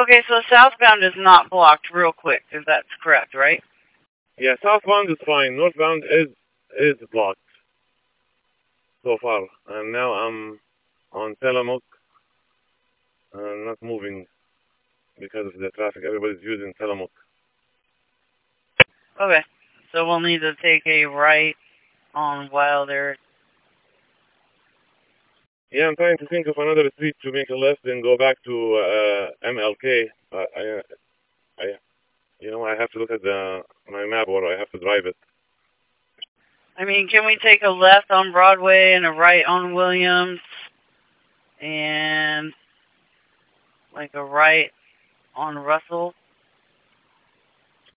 Okay, so southbound is not blocked real quick, if that's correct, right? Yeah, southbound is fine. Northbound is blocked so far. And now I'm on Tillamook, not moving because of the traffic. Everybody's using Tillamook. Okay, so we'll need to take a right on Wilder. Yeah, I'm trying to think of another street to make a left and go back to MLK. I have to look at my map or I have to drive it. I mean, can we take a left on Broadway and a right on Williams? And like a right on Russell?